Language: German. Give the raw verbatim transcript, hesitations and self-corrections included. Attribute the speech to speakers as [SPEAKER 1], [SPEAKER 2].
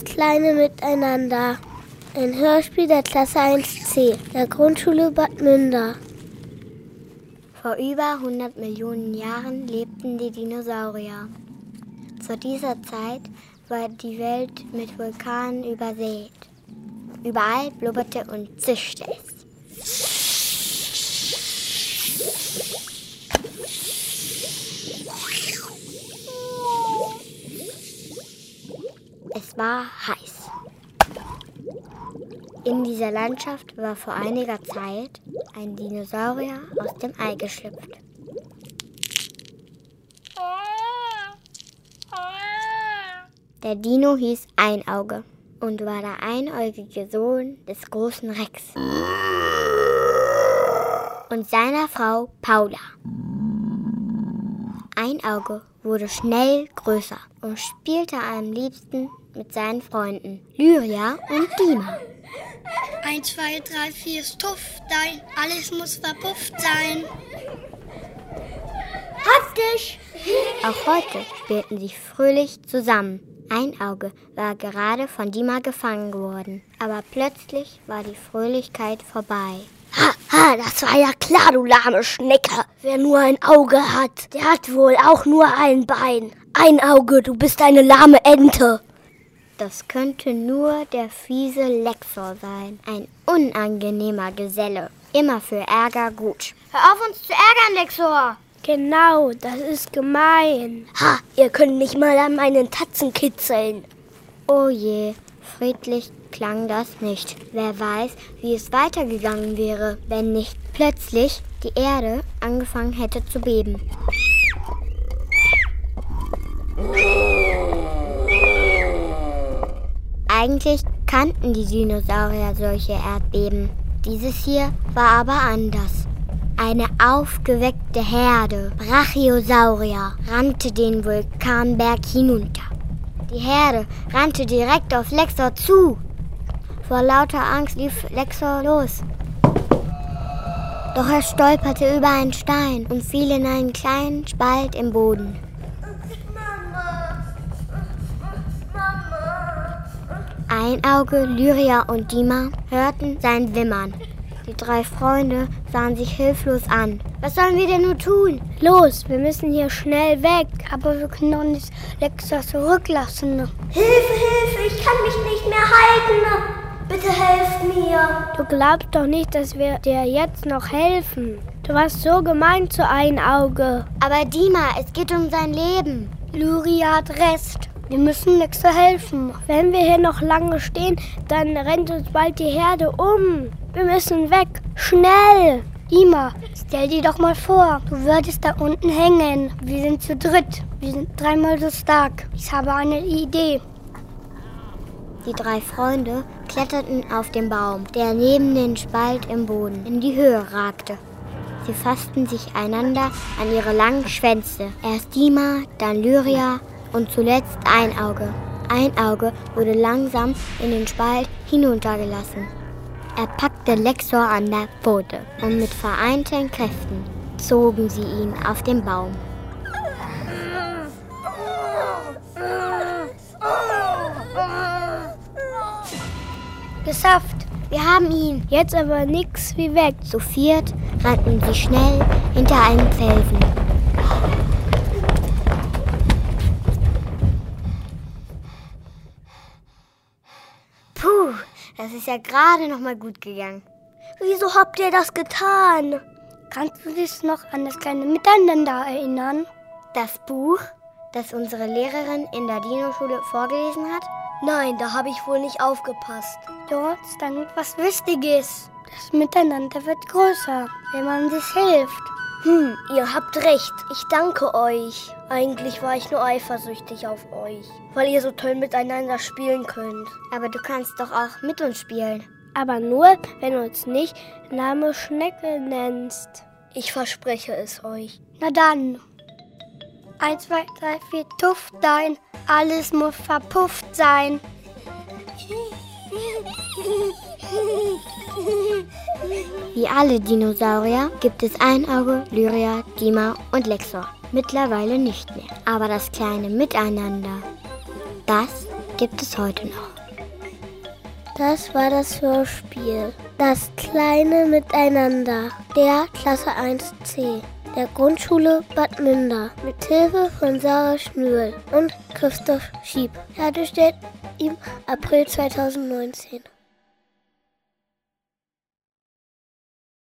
[SPEAKER 1] kleine Miteinander. Ein Hörspiel der Klasse eins C, der Grundschule Bad Münder.
[SPEAKER 2] Vor über hundert Millionen Jahren lebten die Dinosaurier. Zu dieser Zeit war die Welt mit Vulkanen übersät. Überall blubberte und zischte es. Es war heiß. In dieser Landschaft war vor einiger Zeit ein Dinosaurier aus dem Ei geschlüpft. Der Dino hieß Einauge und war der einäugige Sohn des großen Rex und seiner Frau Paula. Einauge wurde schnell größer und spielte am liebsten mit seinen Freunden Lyria und Dima.
[SPEAKER 3] Eins, zwei, drei, vier, Stuff, dein, alles muss verpufft sein.
[SPEAKER 1] Hab dich!
[SPEAKER 2] Auch heute spielten sie fröhlich zusammen. Einauge war gerade von Dima gefangen worden, aber plötzlich war die Fröhlichkeit vorbei.
[SPEAKER 1] Ha, ha, das war ja klar, du lahme Schnecke. Wer nur ein Auge hat, der hat wohl auch nur ein Bein. Ein Auge, du bist eine lahme Ente.
[SPEAKER 2] Das könnte nur der fiese Lexor sein. Ein unangenehmer Geselle. Immer für Ärger gut.
[SPEAKER 3] Hör auf, uns zu ärgern, Lexor.
[SPEAKER 1] Genau, das ist gemein. Ha, ihr könnt nicht mal an meinen Tatzen kitzeln.
[SPEAKER 2] Oh je, friedlich klang das nicht. Wer weiß, wie es weitergegangen wäre, wenn nicht plötzlich die Erde angefangen hätte zu beben. Eigentlich kannten die Dinosaurier solche Erdbeben. Dieses hier war aber anders. Eine aufgeweckte Herde Brachiosaurier rannte den Vulkanberg hinunter. Die Herde rannte direkt auf Lexor zu. Vor lauter Angst lief Lexor los. Doch er stolperte über einen Stein und fiel in einen kleinen Spalt im Boden. Einauge, Lyria und Dima hörten sein Wimmern. Die drei Freunde sahen sich hilflos an. Was sollen wir denn nur tun?
[SPEAKER 1] Los, wir müssen hier schnell weg. Aber wir können doch nicht Lexor zurücklassen.
[SPEAKER 3] Hilfe, Hilfe, ich kann mich nicht mehr halten. Bitte helft mir.
[SPEAKER 1] Du glaubst doch nicht, dass wir dir jetzt noch helfen. Du warst so gemein zu Einauge.
[SPEAKER 2] Aber Dima, es geht um sein Leben.
[SPEAKER 1] Lyria hat Rest. Wir müssen Lexor helfen. Wenn wir hier noch lange stehen, dann rennt uns bald die Herde um. Wir müssen weg. Schnell! Dima, stell dir doch mal vor, du würdest da unten hängen. Wir sind zu dritt. Wir sind dreimal so stark. Ich habe eine Idee.
[SPEAKER 2] Die drei Freunde kletterten auf den Baum, der neben den Spalt im Boden in die Höhe ragte. Sie fassten sich einander an ihre langen Schwänze. Erst Dima, dann Lyria und zuletzt Einauge. Einauge wurde langsam in den Spalt hinuntergelassen. Er packte Lexor an der Pfote und mit vereinten Kräften zogen sie ihn auf den Baum.
[SPEAKER 1] Geschafft!
[SPEAKER 2] Wir haben ihn!
[SPEAKER 1] Jetzt aber nix wie weg.
[SPEAKER 2] Zu viert rannten sie schnell hinter einem Felsen. Puh, das ist ja gerade noch mal gut gegangen.
[SPEAKER 1] Wieso habt ihr das getan? Kannst du dich noch an das kleine Miteinander erinnern?
[SPEAKER 2] Das Buch, das unsere Lehrerin in der Dino-Schule vorgelesen hat?
[SPEAKER 1] Nein, da habe ich wohl nicht aufgepasst. Dort stand was Wichtiges. Das Miteinander wird größer, wenn man sich hilft. Hm, ihr habt recht. Ich danke euch. Eigentlich war ich nur eifersüchtig auf euch, weil ihr so toll miteinander spielen könnt.
[SPEAKER 2] Aber du kannst doch auch mit uns spielen.
[SPEAKER 1] Aber nur, wenn du uns nicht Name Schnecke nennst. Ich verspreche es euch. Na dann. Eins, zwei, drei, vier, tuff dein. Alles muss verpufft sein.
[SPEAKER 2] Wie alle Dinosaurier gibt es Einauge, Lyria, Dima und Lexor. Mittlerweile nicht mehr. Aber das kleine Miteinander, das gibt es heute noch.
[SPEAKER 1] Das war das Hörspiel Das kleine Miteinander der Klasse eins C der Grundschule Bad Münder mit Hilfe von Sarah Schnüll und Christoph Schieb. Hergestellt im April zweitausendneunzehn.